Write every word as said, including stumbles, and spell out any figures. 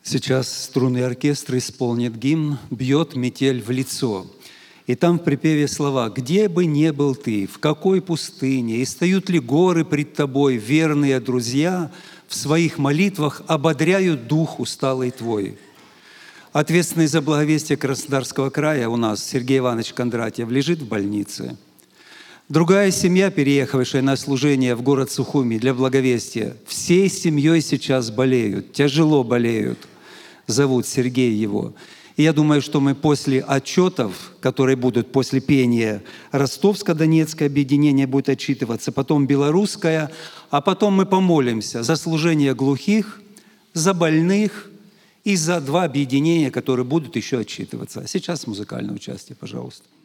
Сейчас струнный оркестр исполнит гимн «Бьет метель в лицо». И там в припеве слова «Где бы ни был ты, в какой пустыне, и стают ли горы пред тобой, верные друзья, в своих молитвах ободряют дух усталый твой». Ответственный за благовестие Краснодарского края у нас Сергей Иванович Кондратьев лежит в больнице. Другая семья, переехавшая на служение в город Сухуми для благовестия, всей семьей сейчас болеют, тяжело болеют. Зовут Сергей его. И я думаю, что мы после отчетов, которые будут после пения, Ростовско-Донецкое объединение будет отчитываться, потом белорусское, а потом мы помолимся за служение глухих, за больных и за два объединения, которые будут еще отчитываться. А сейчас музыкальное участие, пожалуйста.